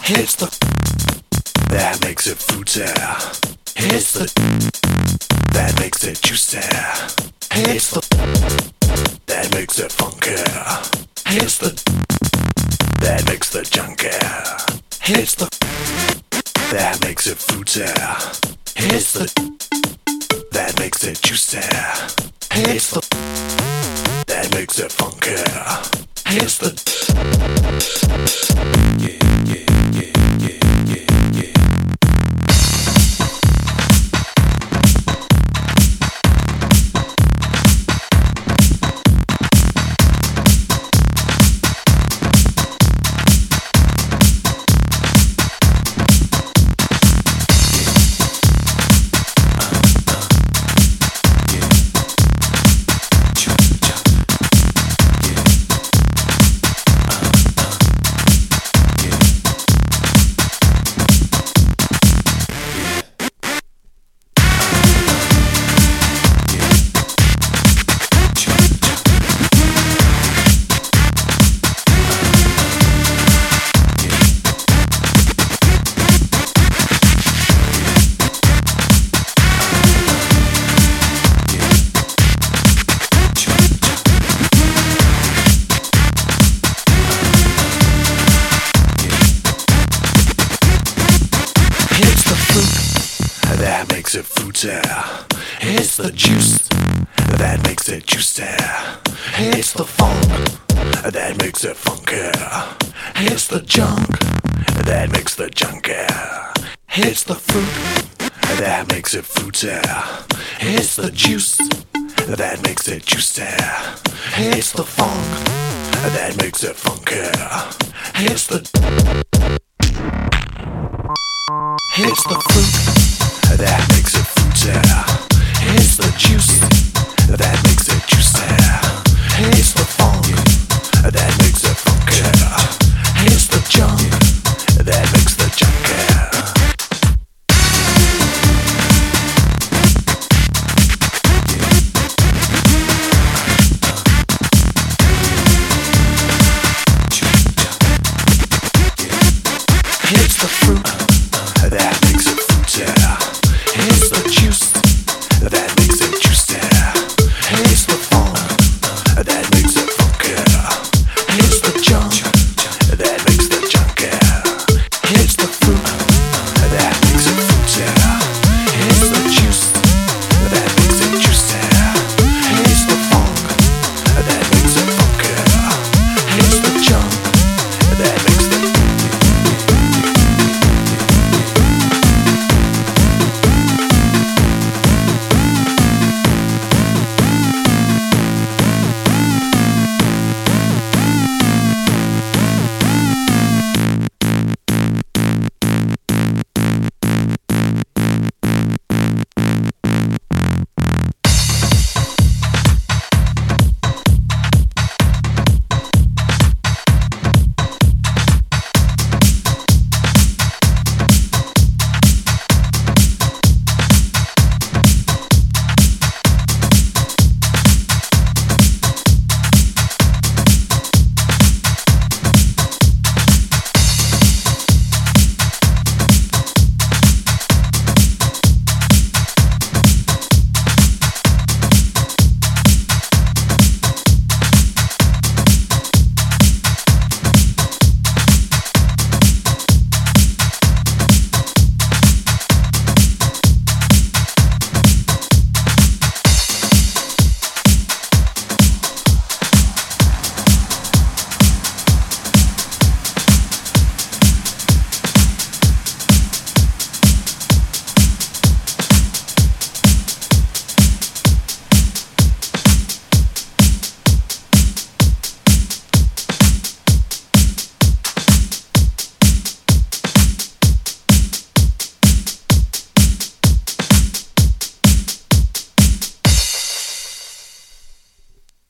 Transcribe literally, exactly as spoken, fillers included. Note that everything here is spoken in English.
It's the that makes it fruity. It's the that makes it juicy. It's the that makes it funky. It's the that makes the junky. It's the that makes it fruity. It's the that makes it juicy. It's the that makes it funky. It's the yeah, yeah, yeah, yeah, yeah, yeah. That makes it fruity. It's the juice that makes it juicy. It's the funk that makes it funky. It's the junk that makes the junky. It's the fruit that makes it fruity. It's the juice that makes it juicy. It's the funk that makes it funky. It's the It's the fruit that